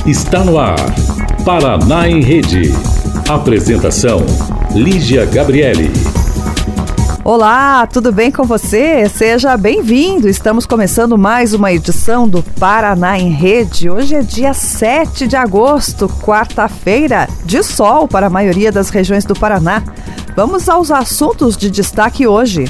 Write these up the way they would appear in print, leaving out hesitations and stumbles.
Está no ar, Paraná em Rede. Apresentação, Lígia Gabriele. Olá, tudo bem com você? Seja bem-vindo. Estamos começando mais uma edição do Paraná em Rede. Hoje é dia 7 de agosto, quarta-feira, de sol para a maioria das regiões do Paraná. Vamos aos assuntos de destaque hoje.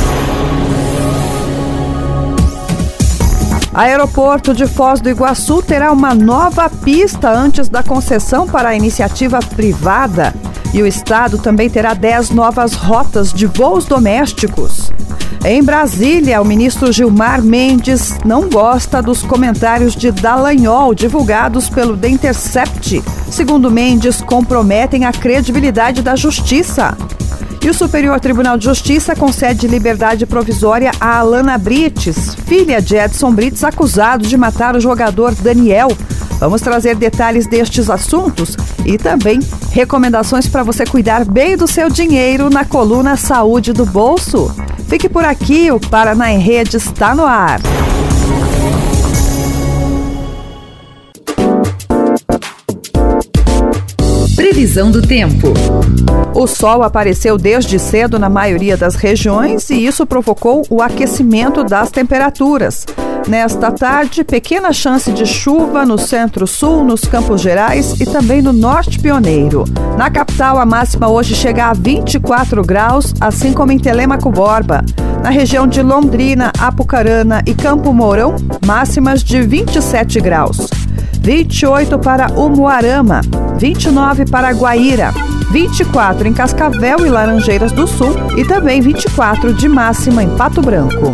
Aeroporto de Foz do Iguaçu terá uma nova pista antes da concessão para a iniciativa privada. E o estado também terá 10 novas rotas de voos domésticos. Em Brasília, o ministro Gilmar Mendes não gosta dos comentários de Dallagnol divulgados pelo The Intercept. Segundo Mendes, comprometem a credibilidade da justiça. E o Superior Tribunal de Justiça concede liberdade provisória a Alana Brites, filha de Edson Brites, acusado de matar o jogador Daniel. Vamos trazer detalhes destes assuntos e também recomendações para você cuidar bem do seu dinheiro na coluna Saúde do Bolso. Fique por aqui, o Paraná em Rede está no ar. Previsão do tempo. O sol apareceu desde cedo na maioria das regiões e isso provocou o aquecimento das temperaturas. Nesta tarde, pequena chance de chuva no centro-sul, nos Campos Gerais e também no Norte Pioneiro. Na capital, a máxima hoje chega a 24 graus, assim como em Telêmaco Borba. Na região de Londrina, Apucarana e Campo Mourão, máximas de 27 graus. 28 para Umuarama, 29 para Guaíra, 24 em Cascavel e Laranjeiras do Sul e também 24 de máxima em Pato Branco.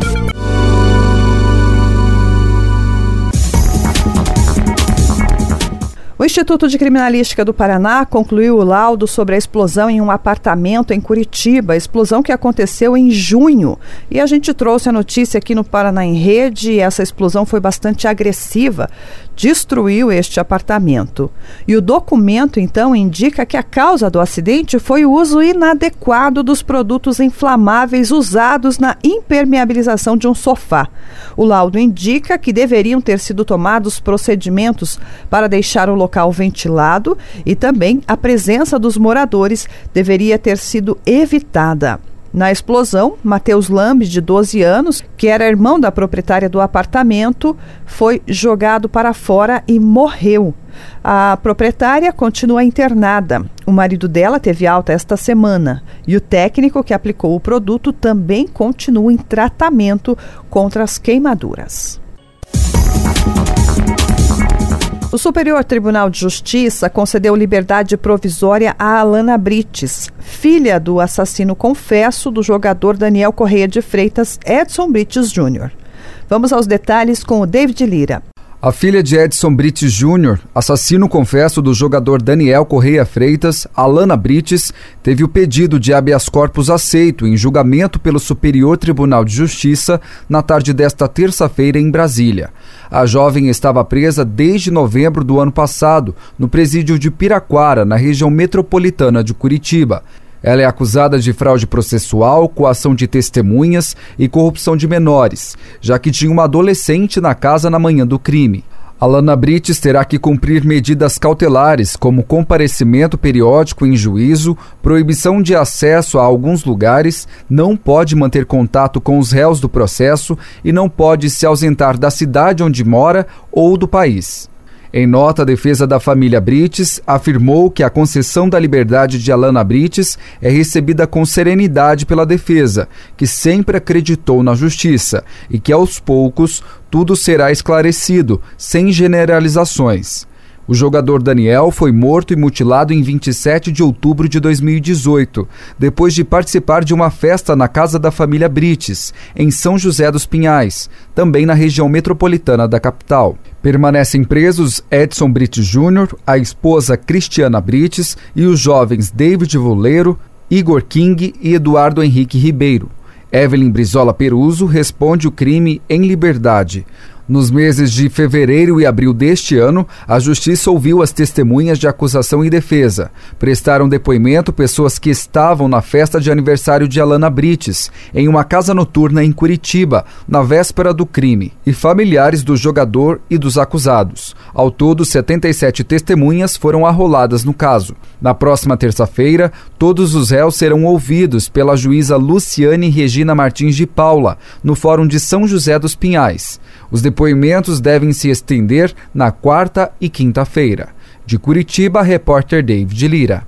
O Instituto de Criminalística do Paraná concluiu o laudo sobre a explosão em um apartamento em Curitiba, explosão que aconteceu em junho. E a gente trouxe a notícia aqui no Paraná em Rede e essa explosão foi bastante agressiva, destruiu este apartamento. E o documento, então, indica que a causa do acidente foi o uso inadequado dos produtos inflamáveis usados na impermeabilização de um sofá. O laudo indica que deveriam ter sido tomados procedimentos para deixar o local ventilado e também a presença dos moradores deveria ter sido evitada. Na explosão, Matheus Lambe, de 12 anos, que era irmão da proprietária do apartamento, foi jogado para fora e morreu. A proprietária continua internada. O marido dela teve alta esta semana e o técnico que aplicou o produto também continua em tratamento contra as queimaduras. O Superior Tribunal de Justiça concedeu liberdade provisória a Alana Brites, filha do assassino confesso do jogador Daniel Correia de Freitas, Edson Brites Jr. Vamos aos detalhes com o David Lira. A filha de Edson Brites Jr., assassino confesso do jogador Daniel Correia Freitas, Alana Brites, teve o pedido de habeas corpus aceito em julgamento pelo Superior Tribunal de Justiça na tarde desta terça-feira em Brasília. A jovem estava presa desde novembro do ano passado, no presídio de Piraquara, na região metropolitana de Curitiba. Ela é acusada de fraude processual, coação de testemunhas e corrupção de menores, já que tinha uma adolescente na casa na manhã do crime. Alana Brites terá que cumprir medidas cautelares, como comparecimento periódico em juízo, proibição de acesso a alguns lugares, não pode manter contato com os réus do processo e não pode se ausentar da cidade onde mora ou do país. Em nota, a defesa da família Brites afirmou que a concessão da liberdade de Alana Brites é recebida com serenidade pela defesa, que sempre acreditou na justiça e que aos poucos tudo será esclarecido, sem generalizações. O jogador Daniel foi morto e mutilado em 27 de outubro de 2018, depois de participar de uma festa na casa da família Brites, em São José dos Pinhais, também na região metropolitana da capital. Permanecem presos Edson Brites Jr., a esposa Cristiana Brites e os jovens David Voleiro, Igor King e Eduardo Henrique Ribeiro. Evelyn Brizola Peruso responde o crime em liberdade. Nos meses de fevereiro e abril deste ano, a Justiça ouviu as testemunhas de acusação e defesa. Prestaram depoimento pessoas que estavam na festa de aniversário de Alana Brites, em uma casa noturna em Curitiba, na véspera do crime, e familiares do jogador e dos acusados. Ao todo, 77 testemunhas foram arroladas no caso. Na próxima terça-feira, todos os réus serão ouvidos pela juíza Luciane Regina Martins de Paula, no Fórum de São José dos Pinhais. Os depoimentos devem se estender na quarta e quinta-feira. De Curitiba, repórter David Lira.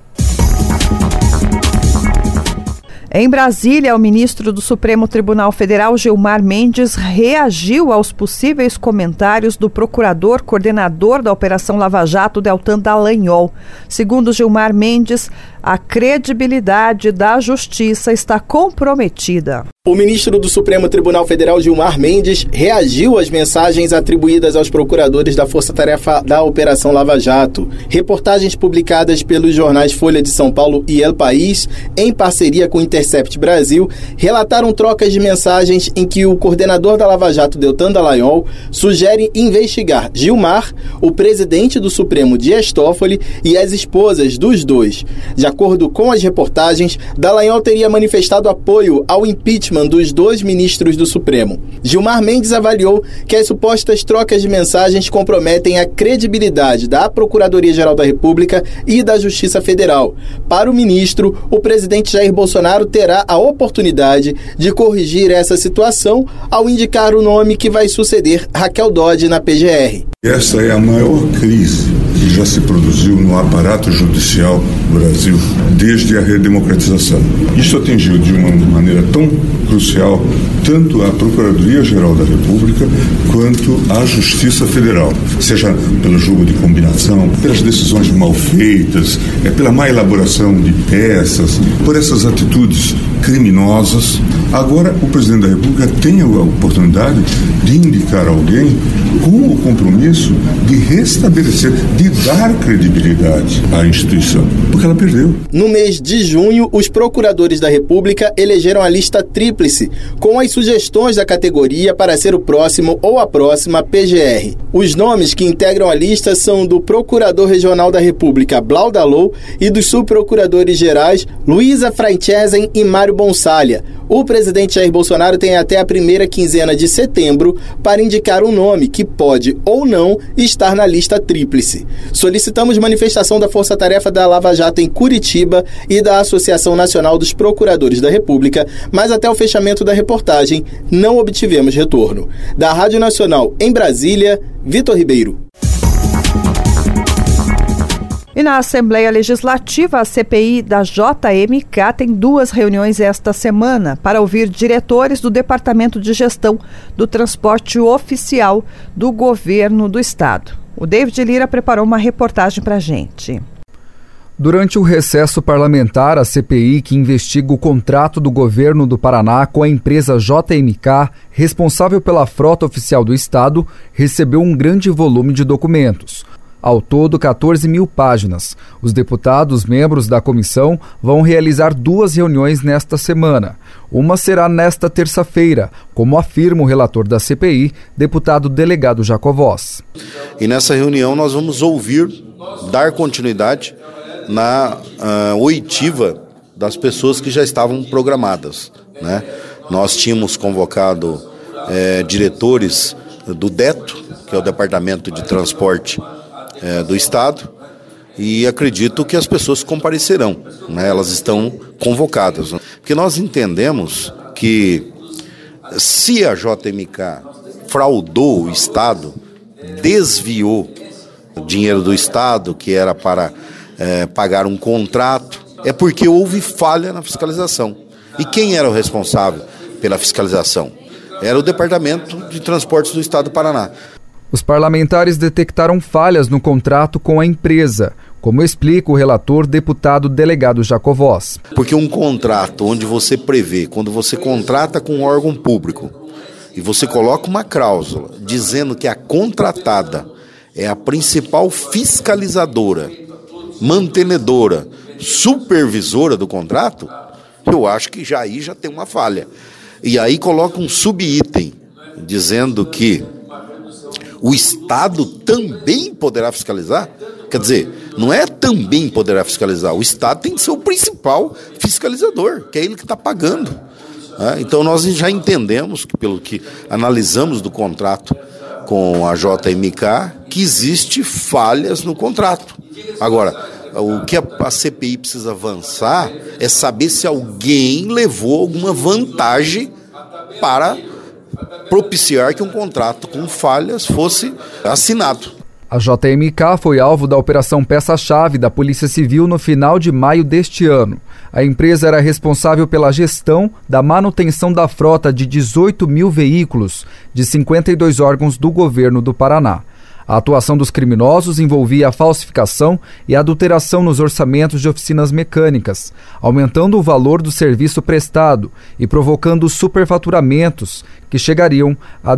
Em Brasília, o ministro do Supremo Tribunal Federal, Gilmar Mendes, reagiu aos possíveis comentários do procurador coordenador da Operação Lava Jato, Deltan Dallagnol. Segundo Gilmar Mendes, a credibilidade da justiça está comprometida. O ministro do Supremo Tribunal Federal, Gilmar Mendes, reagiu às mensagens atribuídas aos procuradores da Força Tarefa da Operação Lava Jato. Reportagens publicadas pelos jornais Folha de São Paulo e El País, em parceria com o Intercept Brasil, relataram trocas de mensagens em que o coordenador da Lava Jato, Deltan Dallagnol, sugere investigar Gilmar, o presidente do Supremo, Dias Toffoli, e as esposas dos dois. De acordo com as reportagens, Dallagnol teria manifestado apoio ao impeachment dos dois ministros do Supremo. Gilmar Mendes avaliou que as supostas trocas de mensagens comprometem a credibilidade da Procuradoria-Geral da República e da Justiça Federal. Para o ministro, o presidente Jair Bolsonaro terá a oportunidade de corrigir essa situação ao indicar o nome que vai suceder Raquel Dodge na PGR. Essa é a maior crise que já se produziu no aparato judicial do Brasil desde a redemocratização. Isso atingiu de uma maneira tão crucial tanto a Procuradoria-Geral da República quanto a Justiça Federal, seja pelo jogo de combinação, pelas decisões mal feitas, pela má elaboração de peças, por essas atitudes criminosas. Agora, o presidente da República tem a oportunidade de indicar alguém com o compromisso de restabelecer, de dar credibilidade à instituição, porque ela perdeu. No mês de junho, os procuradores da República elegeram a lista tríplice, com as sugestões da categoria para ser o próximo ou a próxima PGR. Os nomes que integram a lista são do Procurador Regional da República, Blau Dalou, e dos subprocuradores gerais, Luísa Francesen e Mário Bonsalha. O presidente Jair Bolsonaro tem até a primeira quinzena de setembro para indicar um nome que pode ou não estar na lista tríplice. Solicitamos manifestação da Força Tarefa da Lava Jato em Curitiba e da Associação Nacional dos Procuradores da República, mas até o fechamento da reportagem não obtivemos retorno. Da Rádio Nacional em Brasília, Vitor Ribeiro. E na Assembleia Legislativa, a CPI da JMK tem 2 reuniões esta semana para ouvir diretores do Departamento de Gestão do Transporte Oficial do Governo do Estado. O David Lira preparou uma reportagem para a gente. Durante o recesso parlamentar, a CPI, que investiga o contrato do governo do Paraná com a empresa JMK, responsável pela frota oficial do Estado, recebeu um grande volume de documentos. Ao todo, 14 mil páginas. Os deputados, membros da comissão, vão realizar 2 reuniões nesta semana. Uma será nesta terça-feira, como afirma o relator da CPI, deputado delegado Jacovós. E nessa reunião nós vamos dar continuidade na oitiva das pessoas que já estavam programadas, né? Nós tínhamos convocado diretores do DETO, que é o Departamento de Transporte do Estado, e acredito que as pessoas comparecerão, né? Elas estão convocadas, né? Porque nós entendemos que se a JMK fraudou o Estado, desviou o dinheiro do Estado, que era para pagar um contrato, é porque houve falha na fiscalização. E quem era o responsável pela fiscalização? Era o Departamento de Transportes do Estado do Paraná. Os parlamentares detectaram falhas no contrato com a empresa, como explica o relator deputado delegado Jacovós. Porque um contrato onde você prevê, quando você contrata com um órgão público, e você coloca uma cláusula dizendo que a contratada é a principal fiscalizadora, mantenedora, supervisora do contrato, eu acho que já tem uma falha. E aí coloca um subitem dizendo que O Estado também poderá fiscalizar? Quer dizer, não é também poderá fiscalizar, o Estado tem que ser o principal fiscalizador, que é ele que está pagando. Então nós já entendemos, pelo que analisamos do contrato com a JMK, que existe falhas no contrato. Agora, o que a CPI precisa avançar é saber se alguém levou alguma vantagem para propiciar que um contrato com falhas fosse assinado. A JMK foi alvo da Operação Peça-Chave da Polícia Civil no final de maio deste ano. A empresa era responsável pela gestão da manutenção da frota de 18 mil veículos de 52 órgãos do governo do Paraná. A atuação dos criminosos envolvia a falsificação e adulteração nos orçamentos de oficinas mecânicas, aumentando o valor do serviço prestado e provocando superfaturamentos que chegariam a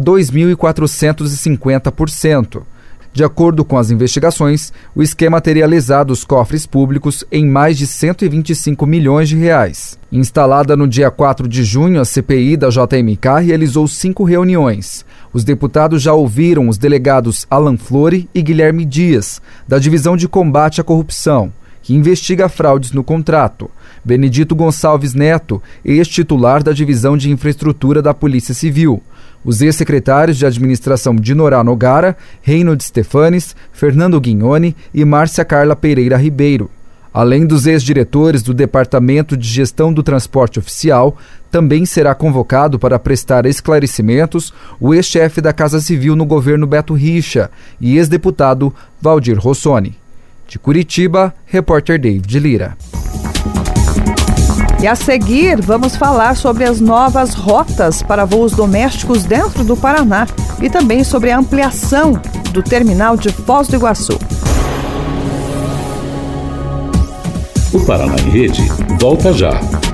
2.450%. De acordo com as investigações, o esquema teria lesado os cofres públicos em mais de 125 milhões de reais. Instalada no dia 4 de junho, a CPI da JMK realizou 5 reuniões. Os deputados já ouviram os delegados Alan Flore e Guilherme Dias, da Divisão de Combate à Corrupção, que investiga fraudes no contrato, Benedito Gonçalves Neto, ex-titular da Divisão de Infraestrutura da Polícia Civil, os ex-secretários de administração Dinorá Nogara, Reinhold Stefanes, Fernando Guignoni e Márcia Carla Pereira Ribeiro. Além dos ex-diretores do Departamento de Gestão do Transporte Oficial, também será convocado para prestar esclarecimentos o ex-chefe da Casa Civil no governo Beto Richa e ex-deputado Valdir Rossoni. De Curitiba, repórter David Lira. E a seguir, vamos falar sobre as novas rotas para voos domésticos dentro do Paraná e também sobre a ampliação do terminal de Foz do Iguaçu. O Paraná em Rede volta já.